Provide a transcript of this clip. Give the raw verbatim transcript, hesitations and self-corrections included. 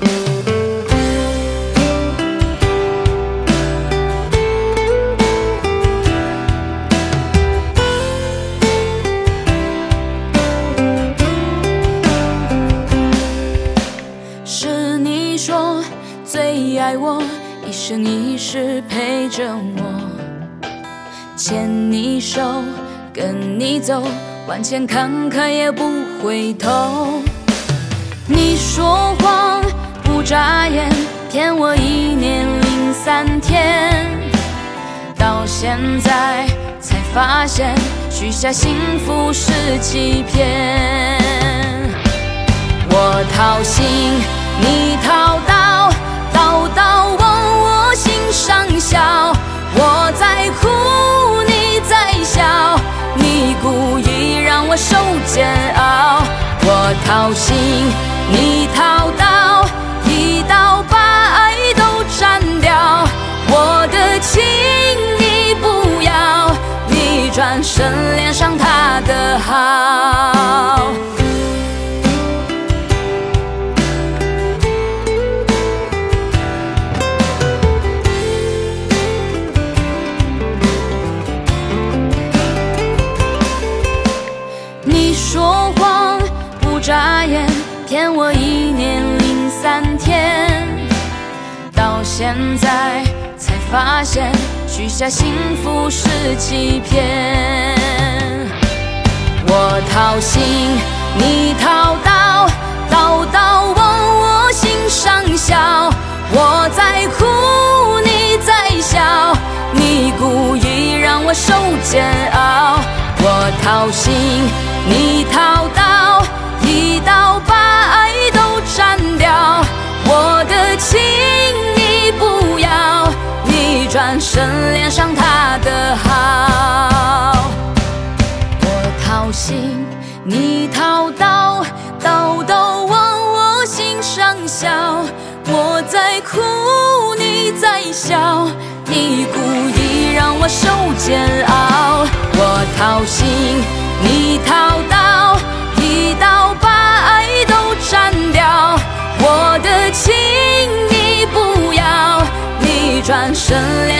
是你说最爱我，一生一世陪着我，牵你手跟你走，万千坎坷也不回头。你说谎不眨眼，骗我一年零三天，到现在才发现许下幸福是欺骗。我掏心你掏刀，刀刀往我心上削，我在哭你在笑，你故意让我受煎熬。我掏心你掏刀，一刀把爱都斩掉，我的情你不要，你转身恋上他的好。你说谎不眨眼，骗我一年零三天，到现在才发现许下幸福是欺骗。我掏心你掏刀，刀刀往我心上削，我在哭你在笑，你故意让我受煎熬。我掏心你掏刀，一刀把爱都斩掉，我的情你不要，你转身恋上他的好。我掏心你掏刀，刀刀往我心上削，我在哭你在笑，你故意让我受煎熬。我掏心你掏刀，一刀把爱都斩掉，我的情你不要，你转身